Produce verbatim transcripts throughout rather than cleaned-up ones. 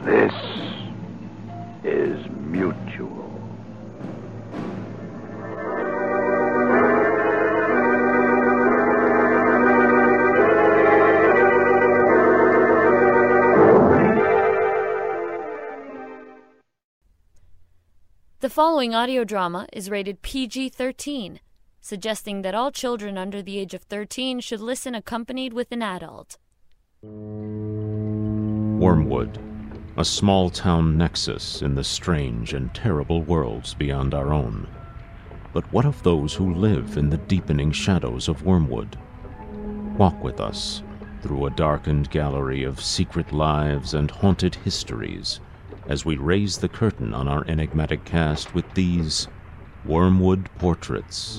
This is mutual. The following audio drama is rated P G thirteen, suggesting that all children under the age of thirteen should listen accompanied with an adult. Wormwood, a small-town nexus in the strange and terrible worlds beyond our own. But what of those who live in the deepening shadows of Wormwood? Walk with us through a darkened gallery of secret lives and haunted histories as we raise the curtain on our enigmatic cast with these Wormwood Portraits.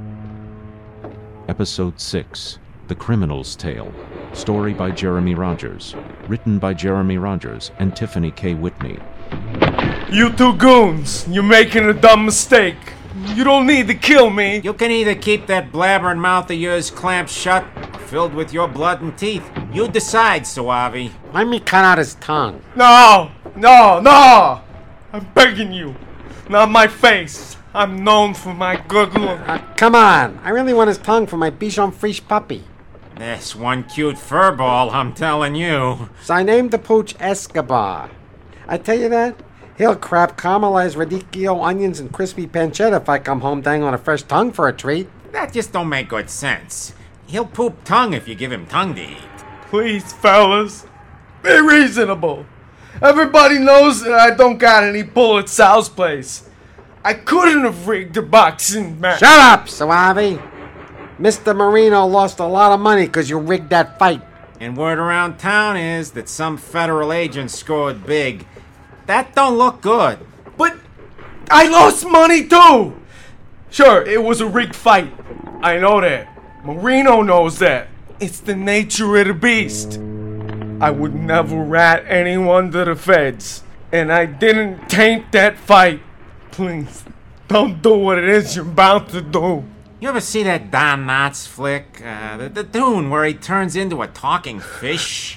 Episode six, The Criminal's Tale. Story by Jeremy Rogers. Written by Jeremy Rogers and Tiffany K. Whitney. You two goons, you're making a dumb mistake. You don't need to kill me. You can either keep that blabbering mouth of yours clamped shut or filled with your blood and teeth. You decide, Suave. Let me cut out his tongue. No, no, no. I'm begging you. Not my face. I'm known for my good look. Uh, come on. I really want his tongue for my Bichon Frise puppy. This one cute furball, I'm telling you. So I named the pooch Escobar. I tell you that, he'll crap caramelized radicchio, onions, and crispy pancetta if I come home dang on a fresh tongue for a treat. That just don't make good sense. He'll poop tongue if you give him tongue to eat. Please, fellas, be reasonable. Everybody knows that I don't got any pull at Sal's place. I couldn't have rigged the boxing match. Shut up, Suave. Mister Marino lost a lot of money because you rigged that fight. And word around town is that some federal agent scored big. That don't look good. But I lost money too. Sure, it was a rigged fight. I know that. Marino knows that. It's the nature of the beast. I would never rat anyone to the feds. And I didn't taint that fight. Please, don't do what it is you're about to do. You ever see that Don Knotts flick? Uh, the, the tune where he turns into a talking fish?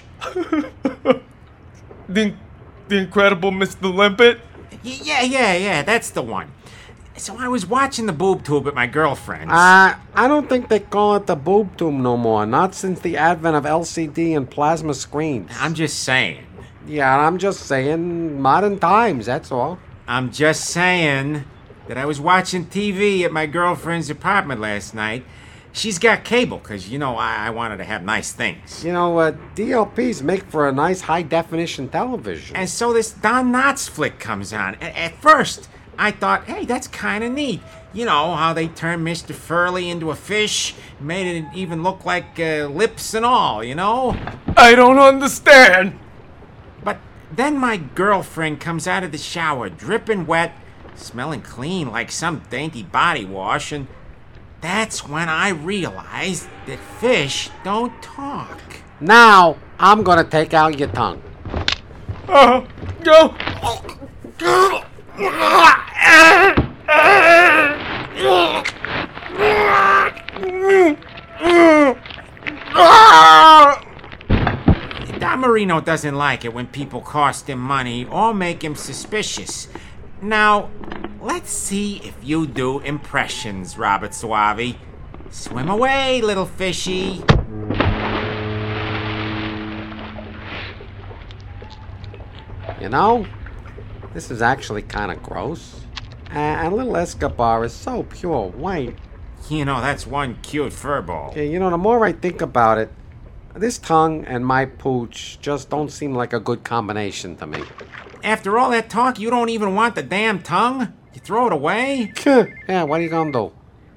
the, the Incredible Mister Limpet? Y- yeah, yeah, yeah, that's the one. So I was watching the boob tube at my girlfriend's. Uh, I don't think they call it the boob tube no more. Not since the advent of L C D and plasma screens. I'm just saying. Yeah, I'm just saying modern times, that's all. I'm just saying that I was watching T V at my girlfriend's apartment last night. She's got cable, because, you know, I, I wanted to have nice things. You know, uh, D L Ps make for a nice high-definition television. And so this Don Knotts flick comes on. A- at first, I thought, hey, that's kind of neat. You know, how they turned Mister Furley into a fish, made it even look like uh, lips and all, you know? I don't understand. But then my girlfriend comes out of the shower, dripping wet, smelling clean like some dainty body wash, and that's when I realized that fish don't talk. Now, I'm gonna take out your tongue. Uh, go. Don Marino doesn't like it when people cost him money or make him suspicious. Now, let's see if you do impressions, Robert Suave. Swim away, little fishy. You know, this is actually kind of gross. Uh, and little Escobar is so pure white. You know, that's one cute furball. Yeah, you know, the more I think about it, this tongue and my pooch just don't seem like a good combination to me. After all that talk, you don't even want the damn tongue? You throw it away? Yeah, what are you gonna do?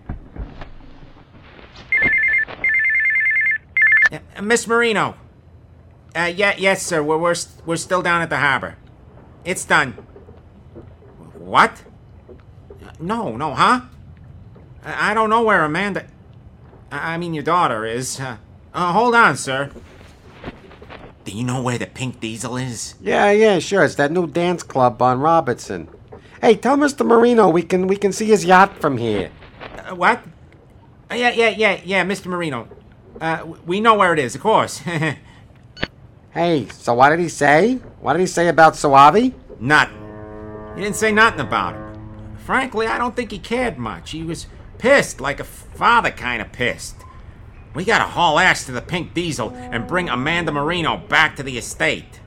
Uh, Miss Marino. Uh, yeah, yes, sir. We're, we're, we're still down at the harbor. It's done. What? No, no, huh? I, I don't know where Amanda... I, I mean, your daughter is. Uh, uh, hold on, sir. Do you know where the Pink Diesel is? Yeah, yeah, sure. It's that new dance club on Robertson. Hey, tell Mister Marino we can we can see his yacht from here. Uh, what? Uh, yeah, yeah, yeah, yeah, Mister Marino. Uh, we know where it is, of course. Hey, so what did he say? What did he say about Suave? Nothing. He didn't say nothing about him. Frankly, I don't think he cared much. He was pissed, like a father kind of pissed. We gotta haul ass to the Pink Diesel and bring Amanda Marino back to the estate.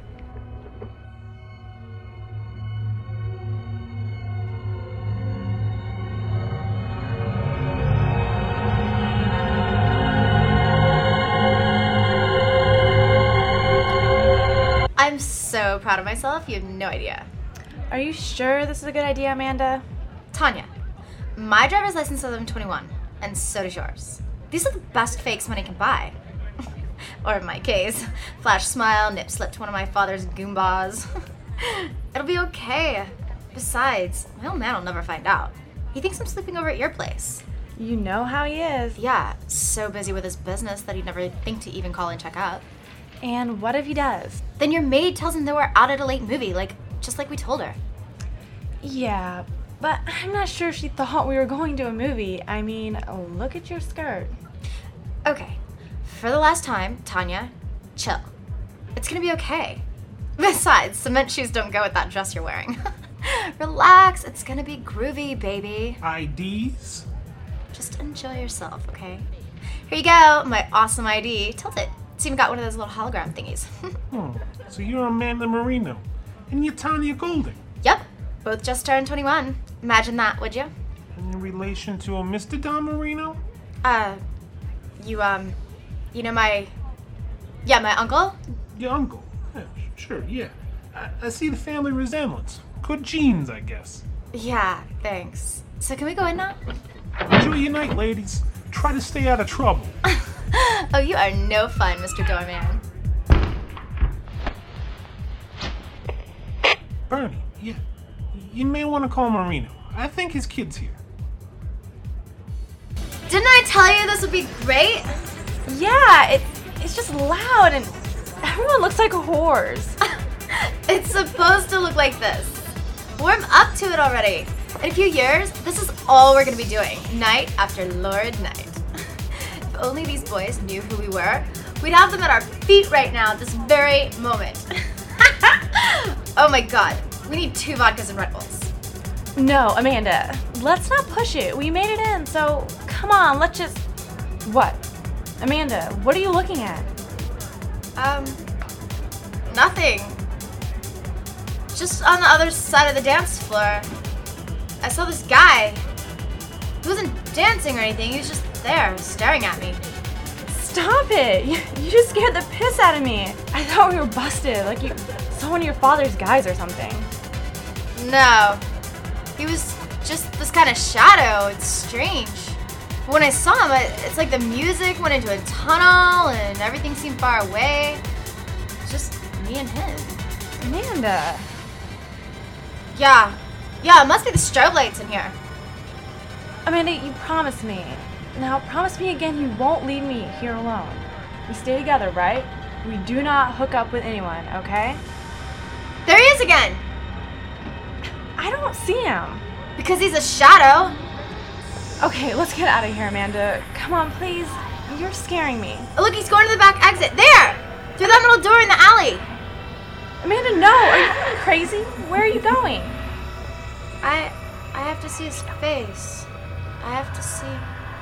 I'm so proud of myself, you have no idea. Are you sure this is a good idea, Amanda? Tanya, my driver's license says I'm twenty-one, and so does yours. These are the best fakes money can buy. Or in my case, flash smile, nip slip to one of my father's goombas. It'll be okay. Besides, my old man will never find out. He thinks I'm sleeping over at your place. You know how he is. Yeah, so busy with his business that he'd never think to even call and check up. And what if he does? Then your maid tells him that we're out at a late movie, like just like we told her. Yeah, but I'm not sure she thought we were going to a movie. I mean, look at your skirt. Okay, for the last time, Tanya, chill. It's gonna be okay. Besides, cement shoes don't go with that dress you're wearing. Relax, it's gonna be groovy, baby. I Ds? Just enjoy yourself, okay? Here you go, my awesome I D. Tilt it. It's even got one of those little hologram thingies. Hmm, so you're Amanda Marino, and you're Tanya Golding. Yep, both just turned twenty-one. Imagine that, would you? In relation to a Mister Don Marino? Uh, you, um, you know my, yeah, my uncle? Your uncle? Yeah, sure, yeah. I, I see the family resemblance. Good genes, I guess. Yeah, thanks. So can we go in now? Enjoy your night, ladies. Try to stay out of trouble. Oh, you are no fun, Mister Doorman. Bernie, yeah. You may want to call Marino. I think his kid's here. Didn't I tell you this would be great? Yeah, it's it's just loud and everyone looks like whores. It's supposed to look like this. Warm up to it already. In a few years, this is all we're gonna be doing, night after lurid night. If only these boys knew who we were, we'd have them at our feet right now at this very moment. Oh my god, we need two vodkas and Red Bulls. No, Amanda, let's not push it. We made it in, so come on, let's just... What? Amanda, what are you looking at? Um, nothing. Just on the other side of the dance floor, I saw this guy. He wasn't dancing or anything, he was just there, staring at me. Stop it! You, you just scared the piss out of me. I thought we were busted, like you saw one of your father's guys or something. No, he was just this kind of shadow. It's strange. But when I saw him, I, it's like the music went into a tunnel and everything seemed far away. It's just me and him. Amanda. Yeah, yeah, it must be the strobe lights in here. Amanda, you promised me. Now, promise me again you won't leave me here alone. We stay together, right? We do not hook up with anyone, okay? There he is again! I don't see him. Because he's a shadow. Okay, let's get out of here, Amanda. Come on, please. You're scaring me. Look, he's going to the back exit. There! Through that little door in the alley. Amanda, no! Are you fucking crazy? Where are you going? I... I have to see his face. I have to see...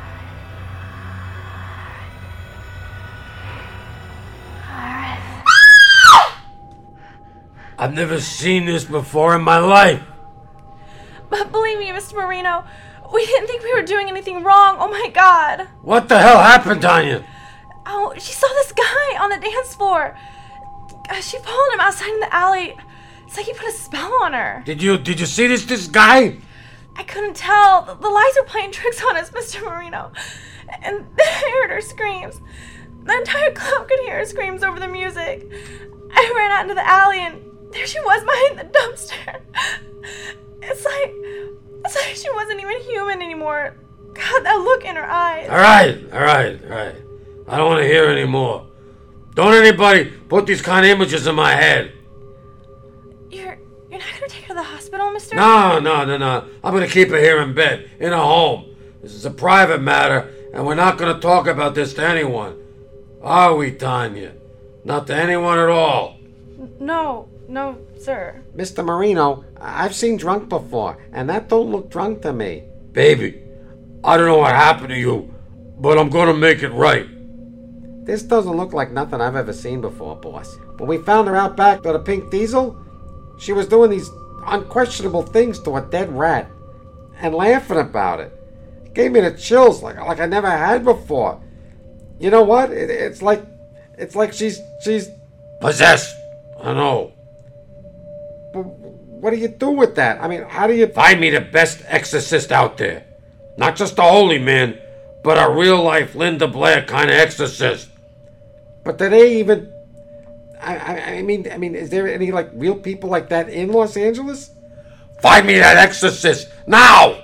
I've never seen this before in my life. But believe me, Mister Marino, we didn't think we were doing anything wrong. Oh my god. What the hell happened, Tanya? Oh, she saw this guy on the dance floor. Uh, She followed him outside in the alley. It's like he put a spell on her. Did you did you see this this guy? I couldn't tell. The, the lights were playing tricks on us, Mister Marino. And I heard her screams. The entire club could hear her screams over the music. I ran out into the alley and there she was behind the dumpster. It's like, it's like she wasn't even human anymore. God, that look in her eyes. All right, all right, all right. I don't want to hear anymore. Don't anybody put these kind of images in my head. You're, you're not gonna take her to the hospital, Mister? No, no, no, no. I'm gonna keep her here in bed, in a home. This is a private matter, and we're not gonna talk about this to anyone. Are we, Tanya? Not to anyone at all. No, no, sir. Mister Marino, I've seen drunk before, and that don't look drunk to me. Baby, I don't know what happened to you, but I'm gonna make it right. This doesn't look like nothing I've ever seen before, boss. When we found her out back to the pink diesel, she was doing these unquestionable things to a dead rat and laughing about it. It gave me the chills like like I never had before. You know what? It, it's like it's like she's she's possessed. I know. But what do you do with that? I mean, how do you find me the best exorcist out there? Not just a holy man, but a real life Linda Blair kind of exorcist. But do they even? I, I I mean I mean, is there any like real people like that in Los Angeles? Find me that exorcist now!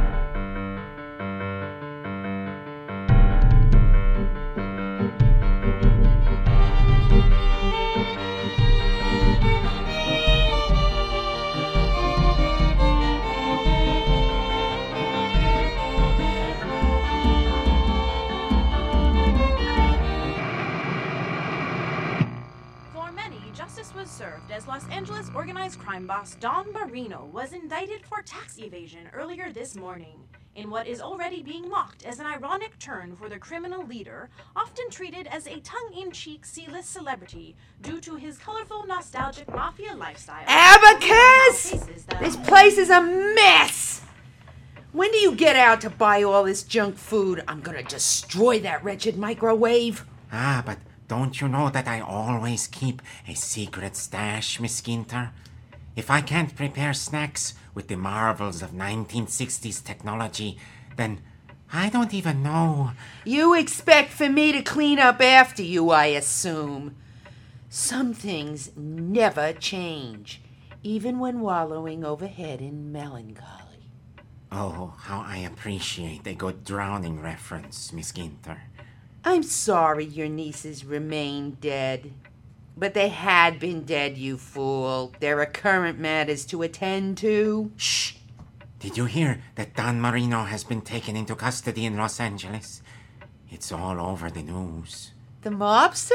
As Los Angeles organized crime boss Don Marino was indicted for tax evasion earlier this morning, in what is already being mocked as an ironic turn for the criminal leader, often treated as a tongue-in-cheek C-list celebrity due to his colorful, nostalgic mafia lifestyle. Abacus! This place is a mess! When do you get out to buy all this junk food? I'm gonna destroy that wretched microwave. Ah, but don't you know that I always keep a secret stash, Miss Ginter? If I can't prepare snacks with the marvels of nineteen sixties technology, then I don't even know. You expect for me to clean up after you, I assume. Some things never change, even when wallowing overhead in melancholy. Oh, how I appreciate a good drowning reference, Miss Ginter. I'm sorry your nieces remain dead. But they had been dead, you fool. There are current matters to attend to. Shh! Did you hear that Don Marino has been taken into custody in Los Angeles? It's all over the news. The mobster?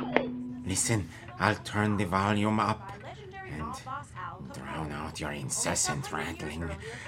Listen, I'll turn the volume up and drown out your incessant rattling.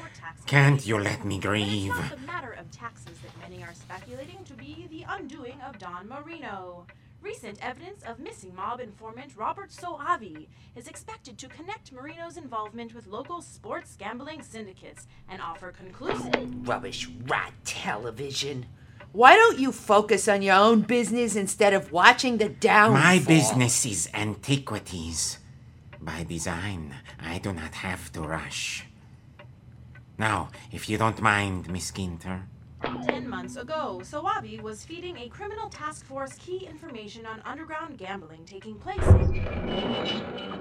Can't you let me grieve? It's not the matter of taxes that many are speculating to be the undoing of Don Marino. Recent evidence of missing mob informant Robert Soavi is expected to connect Marino's involvement with local sports gambling syndicates and offer conclusive... Rubbish rat television. Why don't you focus on your own business instead of watching the downfall? My business is antiquities. By design, I do not have to rush. Now, if you don't mind, Miss Ginter. Ten months ago, Soavi was feeding a criminal task force key information on underground gambling taking place in...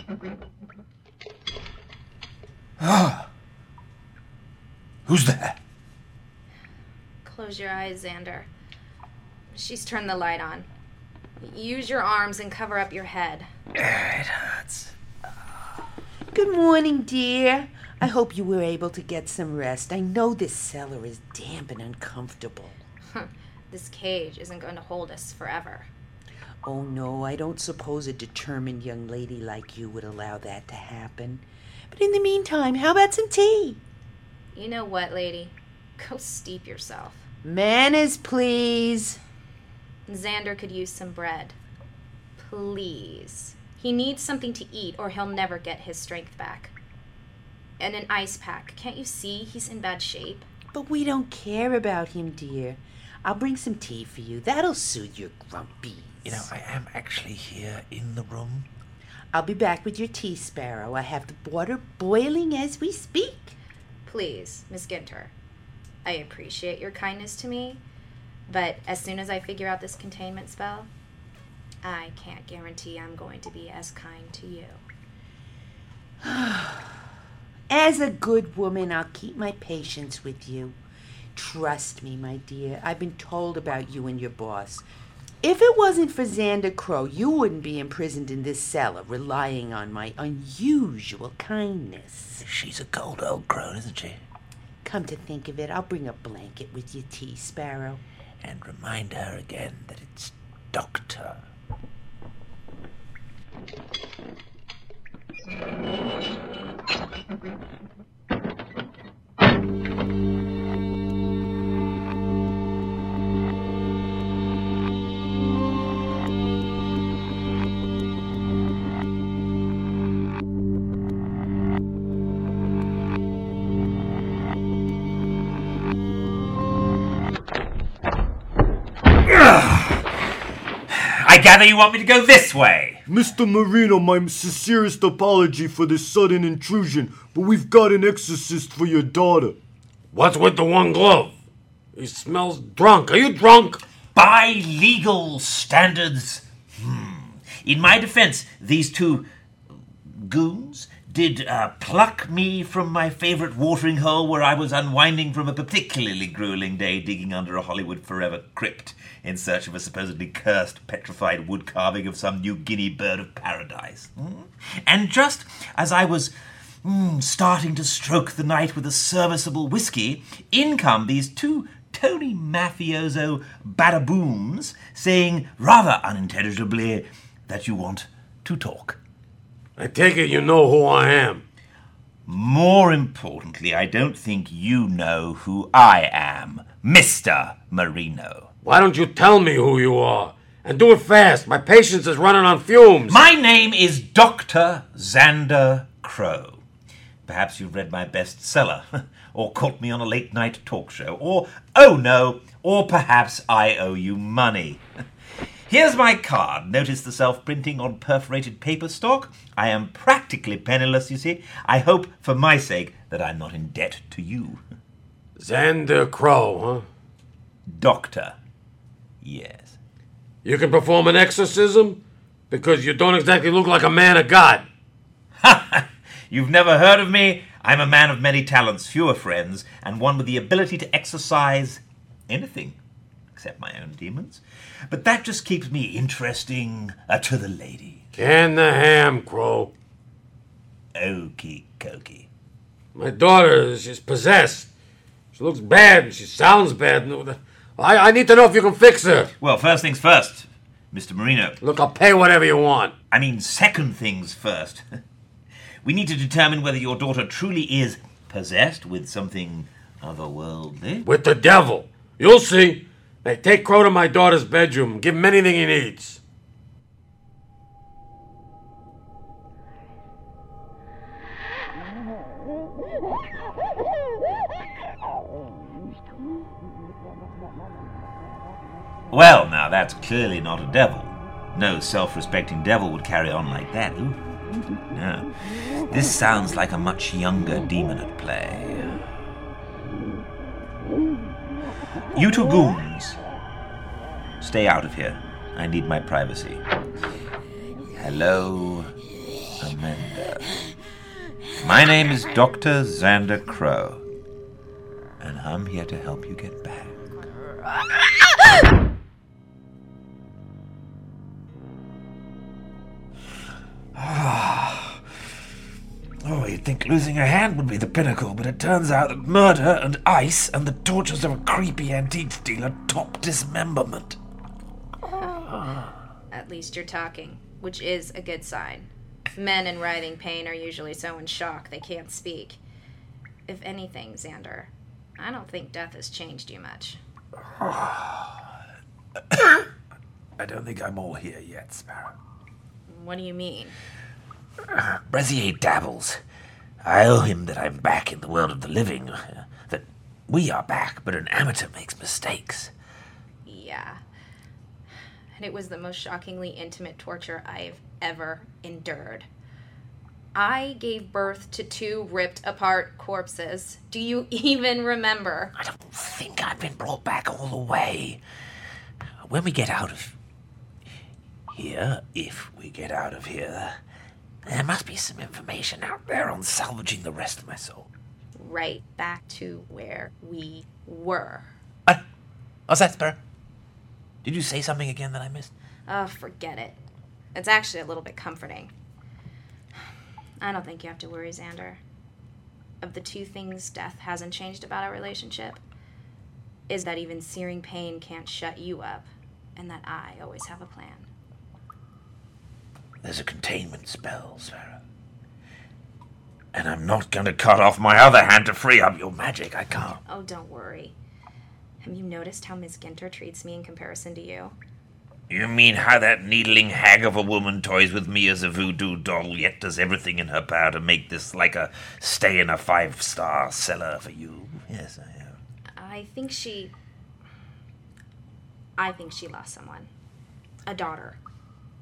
Ah! Who's there? Close your eyes, Xander. She's turned the light on. Use your arms and cover up your head. It hurts. Good morning, dear. I hope you were able to get some rest. I know this cellar is damp and uncomfortable. This cage isn't going to hold us forever. Oh, no, I don't suppose a determined young lady like you would allow that to happen. But in the meantime, how about some tea? You know what, lady? Go steep yourself. Manners, please. Xander could use some bread. Please. He needs something to eat or he'll never get his strength back. And an ice pack. Can't you see he's in bad shape? But we don't care about him, dear. I'll bring some tea for you. That'll soothe your grumpies. You know, I am actually here in the room. I'll be back with your tea, Sparrow. I have the water boiling as we speak. Please, Miss Ginter. I appreciate your kindness to me, but as soon as I figure out this containment spell, I can't guarantee I'm going to be as kind to you. As a good woman, I'll keep my patience with you. Trust me, my dear. I've been told about you and your boss. If it wasn't for Xander Crow, you wouldn't be imprisoned in this cellar, relying on my unusual kindness. She's a cold old crone, isn't she? Come to think of it, I'll bring a blanket with your tea, Sparrow. And remind her again that it's Doctor. gather you want me to go this way. Mister Marino, my sincerest apology for this sudden intrusion, but we've got an exorcist for your daughter. What's with the one glove? He smells drunk. Are you drunk? By legal standards, hmm. In my defense, these two goons did uh, pluck me from my favorite watering hole where I was unwinding from a particularly grueling day digging under a Hollywood Forever crypt in search of a supposedly cursed petrified wood carving of some New Guinea bird of paradise. Hmm? And just as I was hmm, starting to stroke the night with a serviceable whiskey, in come these two Tony mafioso badabooms saying rather unintelligibly that you want to talk. I take it you know who I am. More importantly, I don't think you know who I am, Mister Marino. Why don't you tell me who you are? And do it fast. My patience is running on fumes. My name is Doctor Xander Crow. Perhaps you've read my bestseller, or caught me on a late-night talk show, or, oh no, or perhaps I owe you money. Here's my card. Notice the self-printing on perforated paper stock? I am practically penniless, you see. I hope, for my sake, that I'm not in debt to you. Xander Crow, huh? Doctor. Yes. You can perform an exorcism? Because you don't exactly look like a man of God. You've never heard of me? I'm a man of many talents, fewer friends, and one with the ability to exorcise anything, except my own demons. But that just keeps me interesting uh, to the lady. Can the ham, Crow. Okie dokie. My daughter, she's possessed. She looks bad and she sounds bad. I, I need to know if you can fix her. Well, first things first, Mister Marino. Look, I'll pay whatever you want. I mean, second things first. We need to determine whether your daughter truly is possessed with something otherworldly. With the devil. You'll see. Hey, take Crow to my daughter's bedroom. Give him anything he needs. Well, now, that's clearly not a devil. No self-respecting devil would carry on like that. Ooh. No. This sounds like a much younger demon at play. You two goons, stay out of here. I need my privacy. Hello, Amanda. My name is Doctor Xander Crow, and I'm here to help you get back. Oh, you'd think losing a hand would be the pinnacle, but it turns out that murder and ice and the tortures of a creepy antique dealer top dismemberment. At least you're talking, which is a good sign. Men in writhing pain are usually so in shock they can't speak. If anything, Xander, I don't think death has changed you much. I don't think I'm all here yet, Sparrow. What do you mean? Brazier dabbles. I owe him that I'm back in the world of the living. Uh, that we are back, but an amateur makes mistakes. Yeah. And it was the most shockingly intimate torture I've ever endured. I gave birth to two ripped apart corpses. Do you even remember? I don't think I've been brought back all the way. When we get out of here, if we get out of here, there must be some information out there on salvaging the rest of my soul. Right back to where we were. What? What's that, Sparrow? Did you say something again that I missed? Oh, forget it. It's actually a little bit comforting. I don't think you have to worry, Xander. Of the two things death hasn't changed about our relationship, is that even searing pain can't shut you up, and that I always have a plan. There's a containment spell, Sarah. And I'm not going to cut off my other hand to free up your magic. I can't. Oh, don't worry. Have you noticed how Miss Ginter treats me in comparison to you? You mean how that needling hag of a woman toys with me as a voodoo doll, yet does everything in her power to make this like a stay in a five-star cellar for you? Yes, I am. I think she... I think she lost someone. A daughter.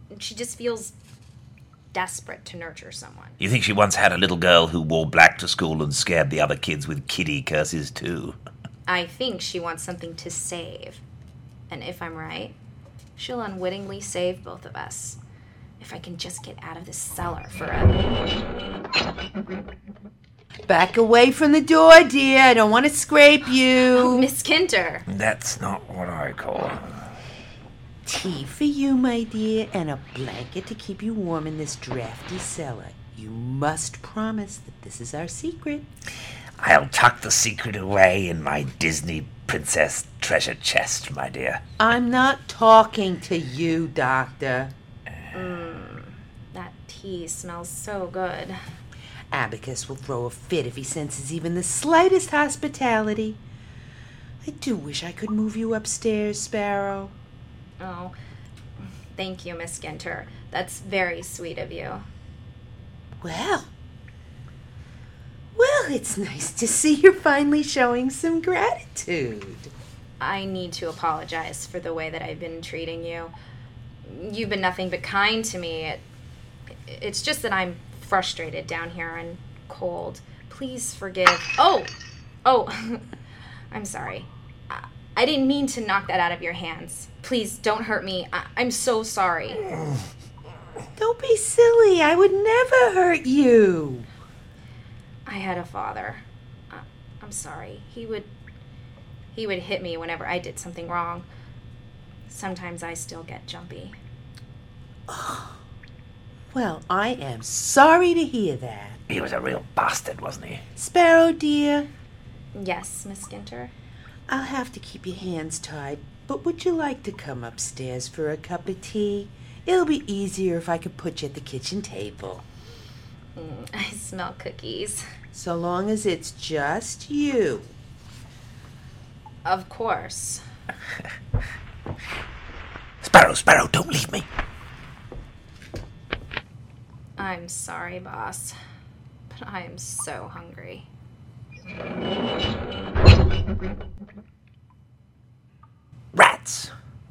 She just feels desperate to nurture someone. You think she once had a little girl who wore black to school and scared the other kids with kitty curses too? I think she wants something to save. And if I'm right, she'll unwittingly save both of us. If I can just get out of this cellar for a... Back away from the door, dear. I don't want to scrape you. Oh, Miss Kinter. That's not what I call. Tea for you, my dear, and a blanket to keep you warm in this drafty cellar. You must promise that this is our secret. I'll tuck the secret away in my Disney princess treasure chest, my dear. I'm not talking to you, Doctor. Mmm, that tea smells so good. Abacus will throw a fit if he senses even the slightest hospitality. I do wish I could move you upstairs, Sparrow. Oh, thank you, Miss Ginter. That's very sweet of you. Well, well, it's nice to see you're finally showing some gratitude. I need to apologize for the way that I've been treating you. You've been nothing but kind to me. It, it's just that I'm frustrated down here and cold. Please forgive. Oh, oh, I'm sorry. I, I didn't mean to knock that out of your hands. Please don't hurt me. I, I'm so sorry. Don't be silly. I would never hurt you. I had a father. I, I'm sorry. He would, he would hit me whenever I did something wrong. Sometimes I still get jumpy. Oh. Well, I am sorry to hear that. He was a real bastard, wasn't he? Sparrow, dear. Yes, Miss Ginter? I'll have to keep your hands tied, but would you like to come upstairs for a cup of tea? It'll be easier if I could put you at the kitchen table. Mm, I smell cookies. So long as it's just you. Of course. Sparrow, Sparrow, don't leave me. I'm sorry, boss, but I am so hungry. Rats.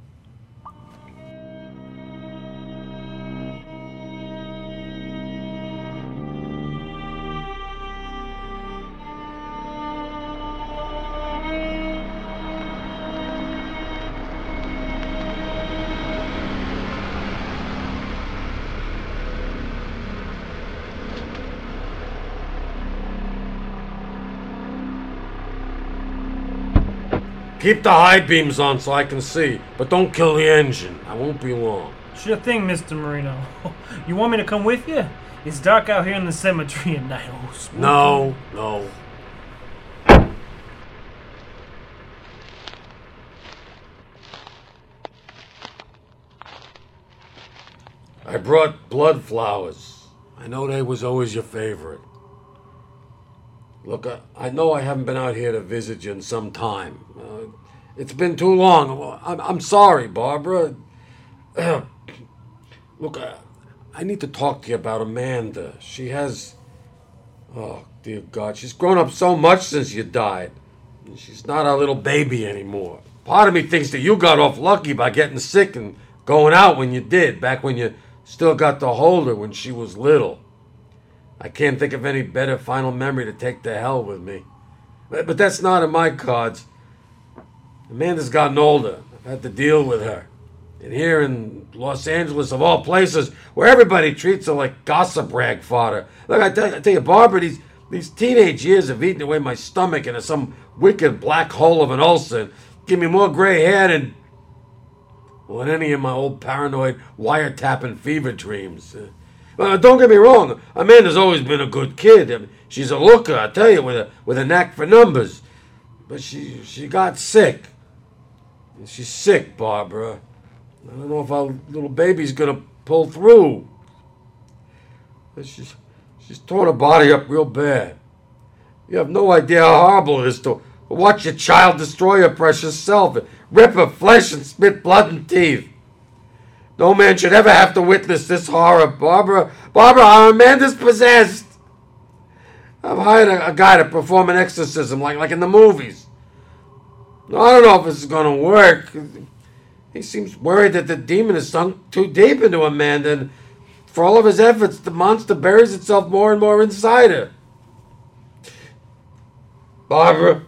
Keep the high beams on so I can see, but don't kill the engine. I won't be long. Sure thing, Mister Marino. You want me to come with you? It's dark out here in the cemetery at night. Oh, spooky. No, no. I brought blood flowers. I know they was always your favorite. Look, I, I know I haven't been out here to visit you in some time. Uh, it's been too long. I'm, I'm sorry, Barbara. Uh, look, I, I need to talk to you about Amanda. She has... Oh, dear God. She's grown up so much since you died. She's not our little baby anymore. Part of me thinks that you got off lucky by getting sick and going out when you did, back when you still got to hold her when she was little. I can't think of any better final memory to take to hell with me. But, but that's not in my cards. Amanda's gotten older. I've had to deal with her. And here in Los Angeles, of all places, where everybody treats her like gossip rag fodder. Look, I tell, I tell you, Barbara, these, these teenage years have eaten away my stomach into some wicked black hole of an ulcer. Give me more gray hair than, well, than any of my old paranoid wiretapping fever dreams. Uh, Uh, don't get me wrong, Amanda's always been a good kid. I mean, she's a looker, I tell you, with a with a knack for numbers. But she she got sick. She's sick, Barbara. I don't know if our little baby's gonna pull through. But she's she's torn her body up real bad. You have no idea how horrible it is to watch your child destroy her precious self, and rip her flesh and spit blood and teeth. No man should ever have to witness this horror, Barbara. Barbara, our Amanda's possessed. I've hired a, a guy to perform an exorcism like, like in the movies. I don't know if this is going to work. He seems worried that the demon has sunk too deep into Amanda, and for all of his efforts, the monster buries itself more and more inside her. Barbara,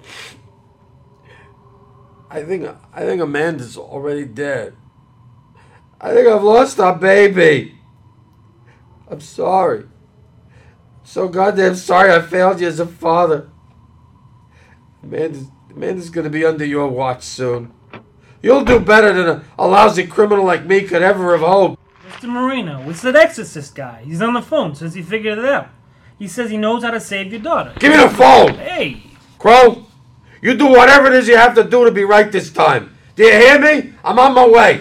I think I think Amanda's already dead. I think I've lost our baby. I'm sorry. So goddamn sorry I failed you as a father. Amanda's, Amanda's gonna be under your watch soon. You'll do better than a, a lousy criminal like me could ever have hoped. Mister Marino, it's that exorcist guy. He's on the phone since he figured it out. He says he knows how to save your daughter. Give me the phone! Hey! Crow, you do whatever it is you have to do to be right this time. Do you hear me? I'm on my way.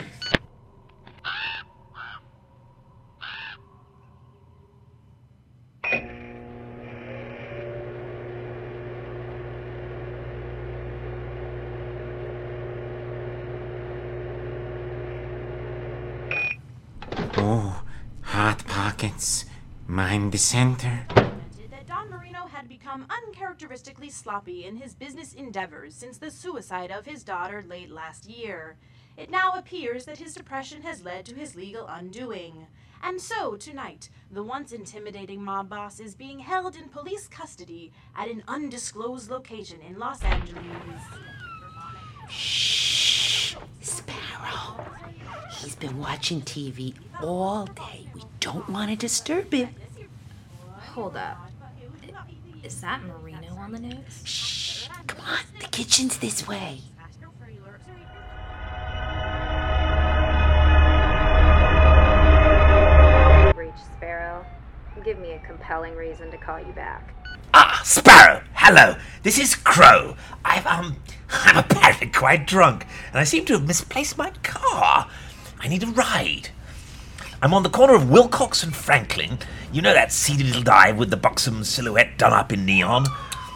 Oh, hot pockets. Mime the center. That Don Marino had become uncharacteristically sloppy in his business endeavors since the suicide of his daughter late last year. It now appears that his depression has led to his legal undoing. And so, tonight, the once intimidating mob boss is being held in police custody at an undisclosed location in Los Angeles. Shh! Sparrow. He's been watching T V all day. We don't want to disturb him. Hold up. Is that Marino on the news? Shh! Come on, the kitchen's this way. Reach Sparrow. Give me a compelling reason to call you back. Ah, Sparrow! Hello! This is Crow. I've, um, I'm apparently quite drunk, and I seem to have misplaced my car. I need a ride. I'm on the corner of Wilcox and Franklin. You know that seedy little dive with the buxom silhouette done up in neon?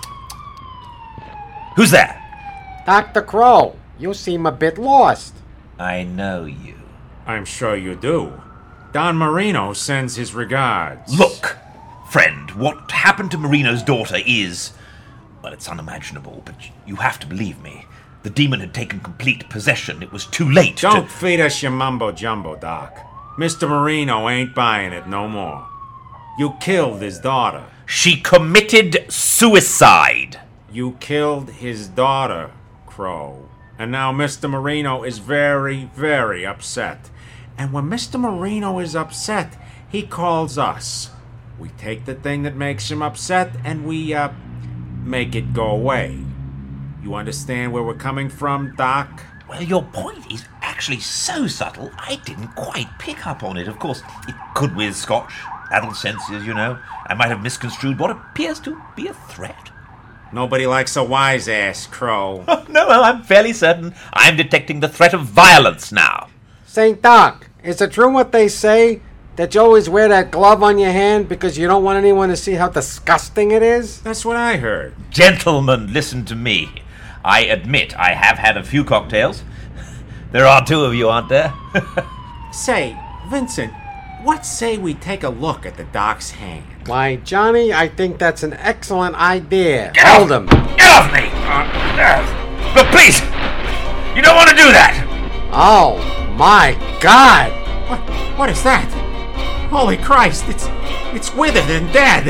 Who's there? Doctor Crow, you seem a bit lost. I know you. I'm sure you do. Don Marino sends his regards. Look, friend, what happened to Marino's daughter is... well, it's unimaginable, but you have to believe me. The demon had taken complete possession. It was too late Don't to... feed us your mumbo-jumbo, Doc. Mister Marino ain't buying it no more. You killed his daughter. She committed suicide. You killed his daughter, Crow. And now Mister Marino is very, very upset. And when Mister Marino is upset, he calls us. We take the thing that makes him upset and we, uh, make it go away. You understand where we're coming from, Doc? Well, your point is actually so subtle, I didn't quite pick up on it. Of course, it could with Scotch, adult senses, you know. I might have misconstrued what appears to be a threat. Nobody likes a wise ass, Crow. Oh, no, well, I'm fairly certain I'm detecting the threat of violence now. Saint Doc, is it true what they say? That you always wear that glove on your hand because you don't want anyone to see how disgusting it is? That's what I heard. Gentlemen, listen to me. I admit I have had a few cocktails. There are two of you, aren't there? Say, Vincent, what say we take a look at the Doc's hand? Why, Johnny, I think that's an excellent idea. Get Hold off, him. Get off me! Uh, uh, but please, you don't want to do that! Oh, my God! What, what is that? Holy Christ, it's, it's withered and dead!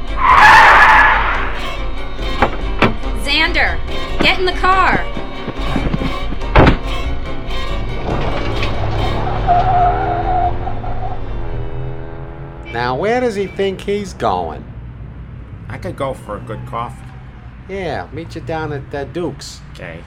Xander, get in the car! Now, where does he think he's going? I could go for a good coffee. Yeah, meet you down at uh, Duke's. Okay.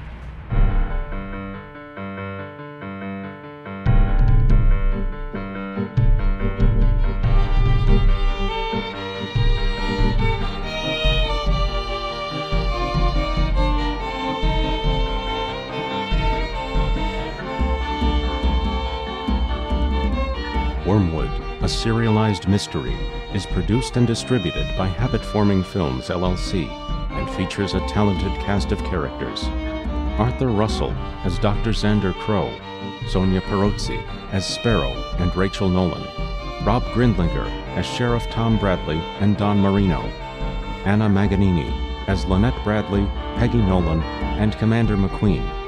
Wormwood, a serialized mystery, is produced and distributed by Habit Forming Films, L L C, and features a talented cast of characters. Arthur Russell as Doctor Xander Crow, Sonia Perozzi as Sparrow and Rachel Nolan, Rob Grindlinger as Sheriff Tom Bradley and Don Marino, Anna Maganini as Lynette Bradley, Peggy Nolan, and Commander McQueen,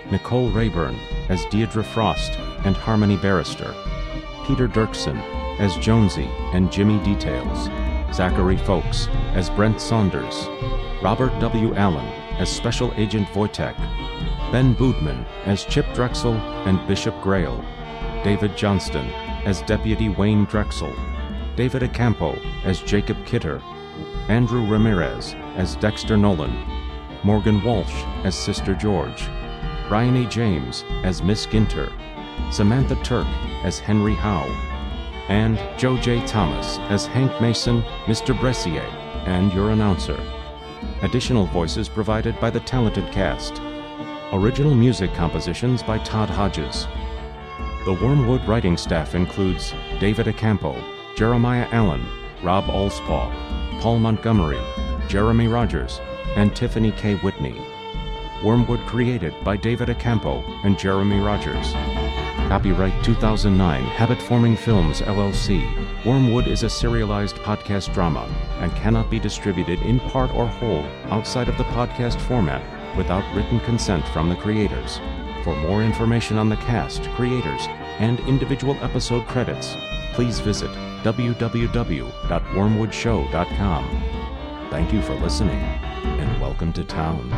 Nicole Rayburn as Deirdre Frost and Harmony Barrister, Peter Dirksen as Jonesy and Jimmy Details, Zachary Folks as Brent Saunders, Robert W. Allen as Special Agent Wojtek, Ben Boodman as Chip Drexel and Bishop Grail, David Johnston as Deputy Wayne Drexel, David Acampo as Jacob Kidder, Andrew Ramirez as Dexter Nolan, Morgan Walsh as Sister George, Brian E. James as Miss Ginter, Samantha Turk as Henry Howe, and Joe J. Thomas as Hank Mason, Mister Bressier, and your announcer. Additional voices provided by the talented cast. Original music compositions by Todd Hodges. The Wormwood writing staff includes David Acampo, Jeremiah Allen, Rob Allspaw, Paul Montgomery, Jeremy Rogers, and Tiffany K. Whitney. Wormwood created by David Acampo and Jeremy Rogers. Copyright two thousand nine, Habit Forming Films, L L C. Wormwood is a serialized podcast drama and cannot be distributed in part or whole outside of the podcast format without written consent from the creators. For more information on the cast, creators, and individual episode credits, please visit w w w dot wormwood show dot com. Thank you for listening, and welcome to town.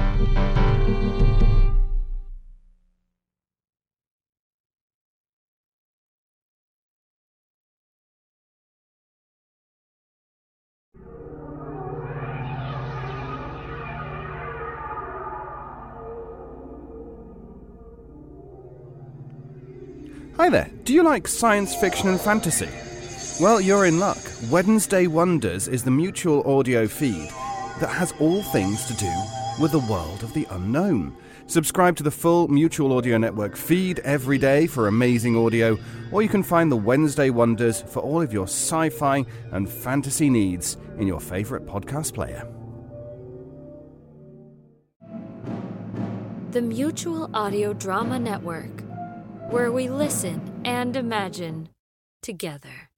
Hi there, do you like science fiction and fantasy? Well, you're in luck. Wednesday Wonders is the Mutual audio feed that has all things to do with the world of the unknown. Subscribe to the full Mutual Audio Network feed every day for amazing audio, or you can find the Wednesday Wonders for all of your sci-fi and fantasy needs in your favourite podcast player. The Mutual Audio Drama Network, where we listen and imagine together.